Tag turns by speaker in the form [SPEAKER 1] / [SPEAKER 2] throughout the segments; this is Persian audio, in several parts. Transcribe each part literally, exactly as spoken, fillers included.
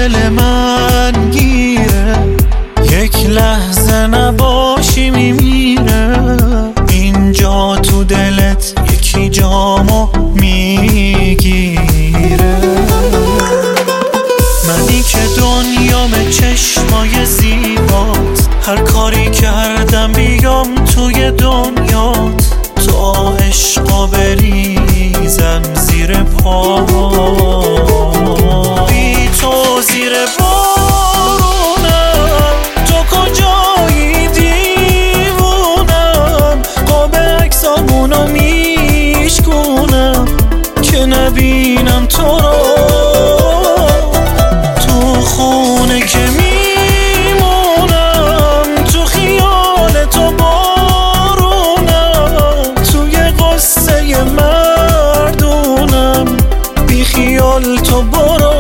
[SPEAKER 1] دل من گیره، یک لحظه نباشی میمیره. اینجا تو دلت یکی جامو میگیره. منی که دنیام چشمای زیبات، هر کاری کردم بیام توی دنیات. تا عشقا بریزم زیر پا، بی تو زیر بارونم. تو کجایی دیوونم، قاب عکسامونو میشکونم که نبینم تو رو. تو خونه که میمونم، تو خیال تو بارونم. توی قصه مردونم، بی خیال تو برو.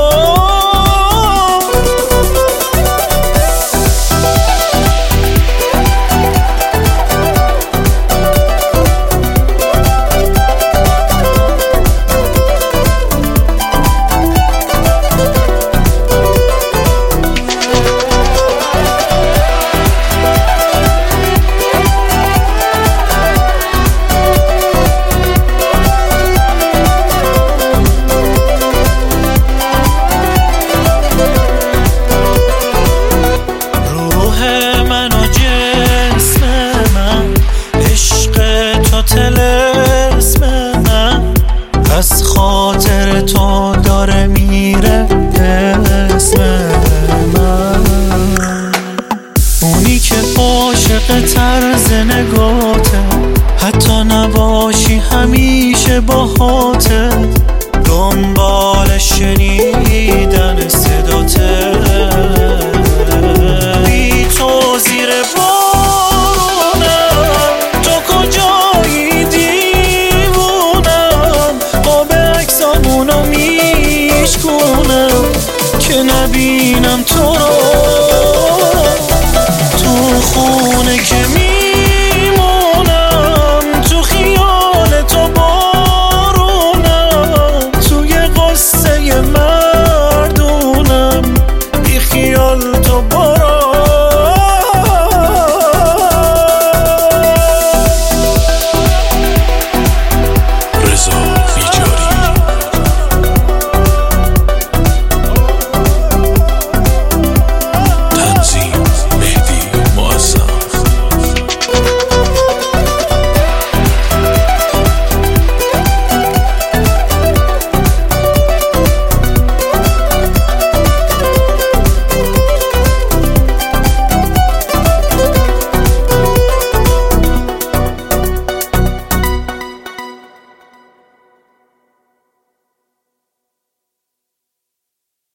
[SPEAKER 1] از خاطر تو داره میره اسم من. اونی که عاشق طرز نگاته، حتی نباشی همیشه باهاته. دنبال شنیدن صداته، بی تو زیر بارونم. تو کجایی دیوونم، قاب عکسامونو میشکونم که نبینم تو رو.